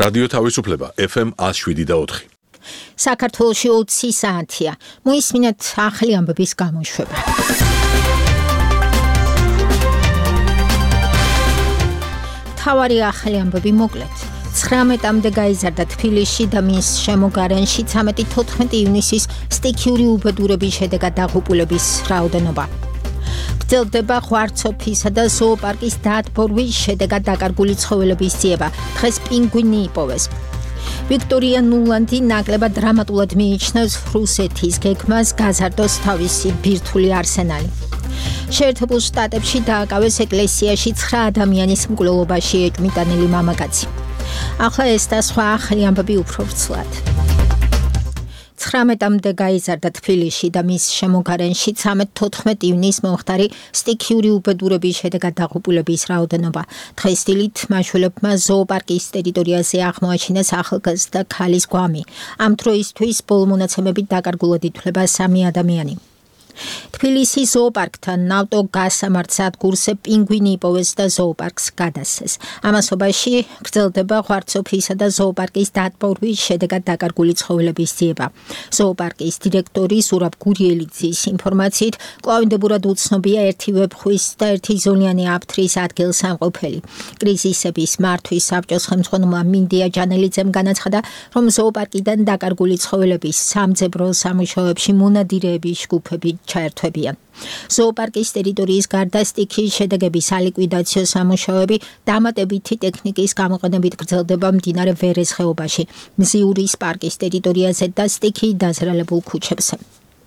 რადიო თავისუფლება FM 107.4. საქართველოში 20 საათია. მოისმინეთ ახალი ამბების გამოშვება. თავარი ახალი ამბები მოკლედ. 19-მდე გაიზარდა თბილისში და მის შემოგარენში 13-14 ივნისის სტიქიური უბედურების შედეგად დაღუპულების რაოდენობა. გრძელდება ღვარცოფისა და ზოოპარკის დაათბორვის შედეგად დაკარგული ცხოველების ძიება. დღეს პინგვინი იპოვეს. ვიქტორია ნულანდი ნაკლებად დრამატულად მიიჩნევს რუსეთის გეგმას გაზარდოს თავისი ბირთვული არსენალი. შეერთებულ შტატებში დააკავეს ეკლესიაში 9 ადამიანის მკვლელობაში ეჭვმიტანილი მამაკაცი. ახლა ეს და სხვა ახალი ამბები უფრო ვრცლად. 19-მდე გაიზარდა თბილისში და მის შემოგარენში 13-14 ივნისს მომხდარი სტიქიური უბედურების შედეგად დაღუპულების რაოდენობა. დღეს დილით მაშველებმა ზოოპარკის ტერიტორიაზე აღმოაჩინეს ახალგაზრდა ქალის გვამი. ამ დროისთვის ბოლო მონაცემებით დაკარგულად ითვლება 3 ადამიანი. თბილისის ზოოპარკთან ავტოგასამართ სადგურზე პინგვინი იპოვეს და ზოოპარკს გადასცეს. ამასობაში გრძელდება ღვარცოფისა და ზოოპარკის დაათბორვის შედეგად დაკარგული ცხოველების ძიება. ზოოპარკის დირექტორი ზურაბ გურიელიძის ინფორმაციით, კვლავინდებურად უცნობია ერთი ვებხვის და ერთი ზოლიანი აფთრის ადგილსამყოფელი. კრიზისების მართვის საბჭოს ხელმძღვანელმა მინდია ჯანელიძემ განაცხადა, რომ ზოოპარკიდან დაკარგული ცხოველების სამძებრო სამუშაოებში მონადირეების ჯგუფები ჩაერთვებიან. ზოოპარკის ტერიტორიის გარდა სტიქიის შედეგების სალიკვიდაციო სამუშაოები დამატებითი ტექნიკის გამოყენებით გრძელდება მდინარე ვერეს ხეობაში, მზიურის პარკის ტერიტორიაზე და სტიქიით დაზრალებულ ქუჩებზე.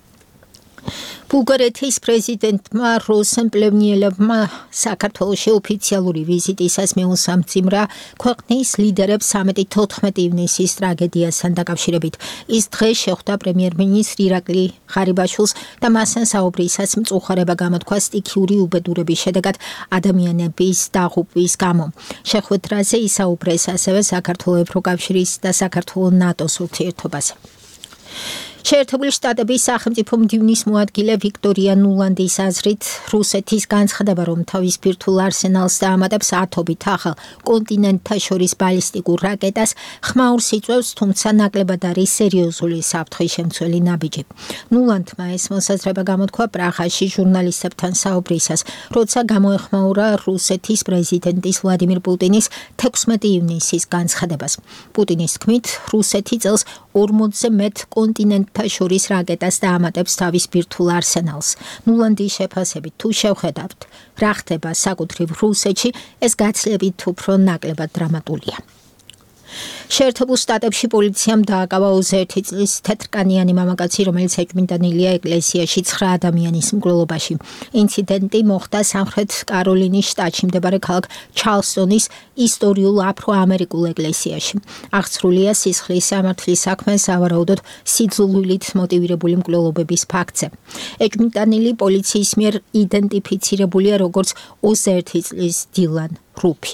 ბულგარეთის პრეზიდენტმა როსენ პლევნიელოვმა საქართველოში ოფიციალური ვიზიტისას მიუსამძიმრა ქვეყნის ლიდერებს 13-14 ივნისის ტრაგედიასთან დაკავშირებით. ის დღეს შეხვდა პრემიერ-მინისტრ ირაკლი ღარიბაშვილს და მასთან საუბრისას მწუხარება გამოთქვა სტიქიური უბედურების შედეგად ადამიანების დაღუპვის გამო. შეხვედრაზე ისაუბრეს ასევე საქართველოს ევროკავშირის და საქართველოს ნატოს ურთიერთობაზე. შეერთებული შტატების სახელმწიფო მდივნის მოადგილე ვიქტორია ნულანდის აზრით, რუსეთის განცხადება, რომ თავის ბირთვულ არსენალს დაამატებს ათობით ახალ კონტინენტთა შორის ბალისტიკურ რაკეტას, ხმაურს იწვევს, თუმცა ნაკლებად არის სერიოზული საფრთხის შემცველი ნაბიჯი. ნულანდმა ეს მოსაზრება გამოთქვა პრაღაში ჟურნალისტებთან საუბრისას, როცა გამოეხმაურა რუსეთის პრეზიდენტის ვლადიმირ პუტინის 16 ივნისის განცხადებას. პუტინის თქმით, რუსეთი წელს 40-ზე მეტ კონტინენტთა შორის რაკეტას დაამატებს თავის ბირთვულ არსენალს. ნულანდის შეფასებით, თუ შევხედავთ, რა ხდება საკუთრივ რუსეთში, ეს გაცილებით უფრო ნაკლებად დრამატულია. შეერთებულ შტატებში პოლიციამ დააკავა 21 წლის თეთრკანიანი მამაკაცი, რომელიც ეჭვმიტანილია ეკლესიაში 9 ადამიანის მკვლელობაში. ინციდენტი მოხდა სამხრეთ კაროლინის შტატში მდებარე ქალაქ ჩარლსტონის ისტორიულ აფრო-ამერიკულ ეკლესიაში. აღსრულია სისხლის სამართლის საქმე სავარაუდოდ სიძულვილით მოტივირებული მკვლელობების ფაქტზე. ეჭვმიტანილი პოლიციის მიერ იდენტიფიცირებულია როგორც 21 წლის დილან რუფი.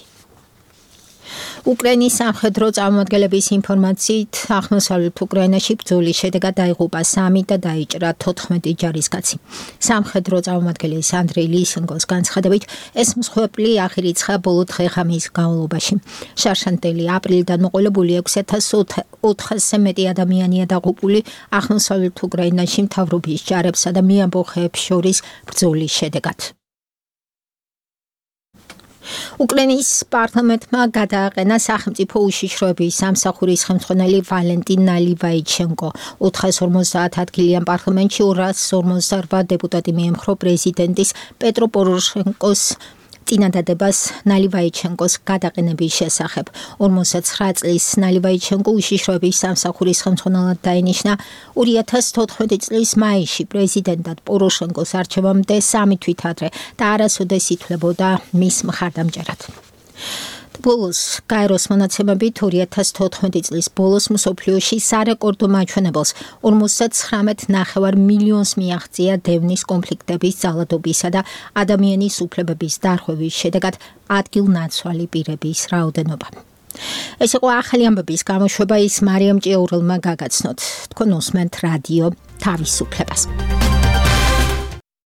უკრაინის სამხედრო წარმომადგენლების ინფორმაციით, აღმოსავლეთ უკრაინაში ბრძოლის შედეგად დაიღუპა 3 და დაიჭრა 14 ჯარისკაცი. სამხედრო წარმომადგენლის ანდრეი ლისენკოს განცხადებით, ეს მსხვერპლი აღირიცხა ბოლო დღე-ღამის განმავლობაში. შარშანტელი აპრილიდან მოყოლებული 6400-ზე მეტი ადამიანია დაღუპული აღმოსავლეთ უკრაინაში მთავრობის ჯარებსა და მეამბოხეებს შორის ბრძოლის შედეგად. უკრაინის პარლამენტმა გადააყენა სახელმწიფო უშიშროების სამსახურის ხელმძღვანელი ვალენტინ ნალივაიჩენკო. 450 ადგილიან პარლამენტში 258 დეპუტატი მიემხრო პრეზიდენტის პეტრო პოროშენკოს წინადადებას ნალივაიჩენკოს გადაყენების შესახებ. 59 წლის ნალივაიჩენკო უშიშროების სამსახურის ხელმძღვანელად დაინიშნა 2014 წლის მაისში პრეზიდენტად პოროშენკოს არჩევამდე 3 თვით ადრე და არასოდეს ითვლებოდა მის მხარდამჭერად. ბოლოს გაეროს მონაცემებით 2014 წლის ბოლოს მსოფლიოში სარეკორდო მაჩვენებელს 59.5 მილიონს მიაღწია დევნის კონფლიქტების ძალადობისა და ადამიანის უფლებების დარღვევის შედეგად ადგილნაცვალი პირების რაოდენობა. ეს იყო ახალი ამბების გამოშვება, ის მარიამ ჭიაურელმა გაგაცნოთ. თქვენ უსმენთ რადიო თავისუფლებას.